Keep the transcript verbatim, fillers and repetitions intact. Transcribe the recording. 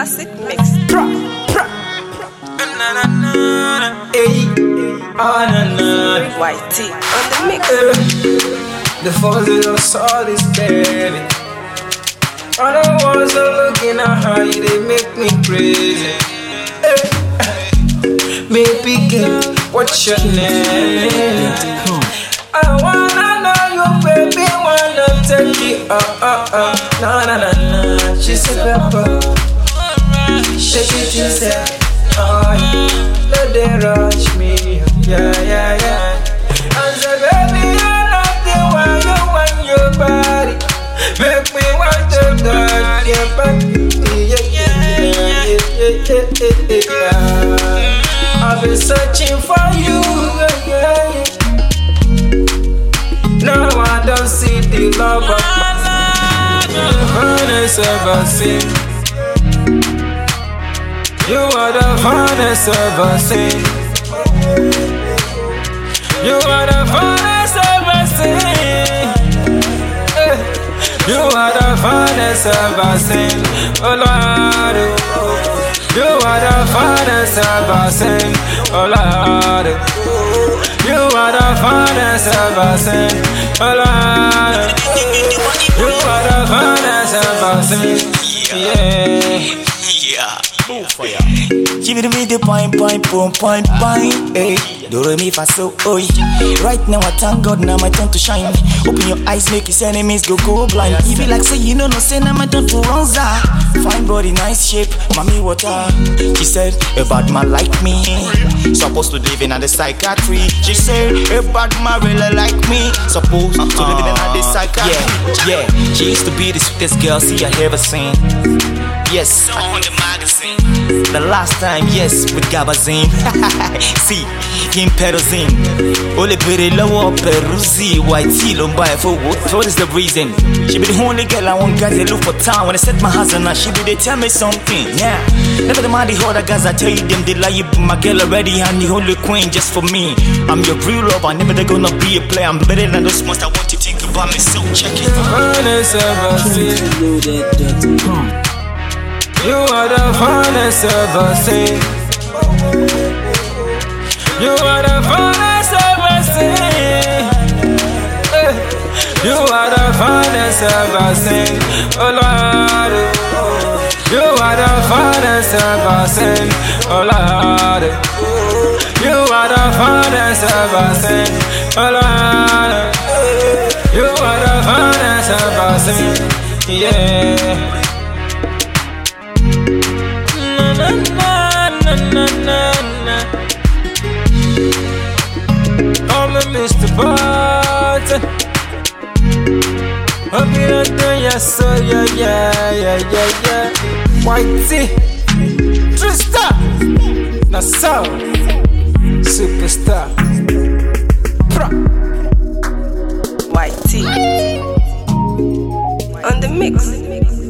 classic mix. Pra, pra. Hey, ah, na, na. Y T on the mix. The force of your soul is baby. All the ones are looking at how you, they make me crazy. Hey. Baby girl, what's your name? I wanna know you, baby, wanna take it, uh, uh, uh. Na, na, na, na, she said, pepper. Shake it, she said, oh, yeah. Let them rush me, yeah, yeah, yeah. I said, baby, I love the way you want your body. Make me want to touch your body, yeah, yeah, yeah, yeah, yeah, yeah, yeah. I've been searching for you, yeah, yeah. Now I don't see the love of my finest ever seen. You are the finest ever seen. You are the finest ever seen. You are the finest ever seen. Oh Lord, you are the finest ever seen. Oh Lord, you are the finest ever seen. Oh Lord, you are the finest ever seen. Yeah. Yeah. Give me the point, point, point, point, point. Hey, do re mi fa so, oi. Right now I thank God, now my turn to shine. Open your eyes, make his enemies go go blind. He be like say you know no say now my turn to run za. Fine body, nice shape, mommy water. She said a bad man like me, supposed to live in the psychiatry. She said a bad man really like me, supposed to live in the psychiatry. Yeah, yeah. She used to be the sweetest girl see I ever seen. Yes, on the magazine. The last time, yes, with Gabazine. See, him Peruzine. Ole Pere Lowo Peruzi. Y T Lomba for what? What is the reason? She be the only girl I want guys they look for town. When I set my hands on her, she be they tell me something. Yeah. Never the mind the other guys I tell you them they lie. You be my girl already and the only queen just for me. I'm your real love. I never they gonna be a player. I'm better than those ones that want to think about me. So check it. You are the finest ever seen. You are the finest ever seen. You are the finest ever seen. Oh Lord, you are the finest ever seen. Oh Lord, you are the finest ever seen. Oh Lord, you are the finest ever seen. Yeah. Na, na, na, na, na. I'm a Mister Barton. I'm here doing ya so yeah yeah yeah yeah yeah. Y T, Trista, na so superstar. Pra. Y T on the mix.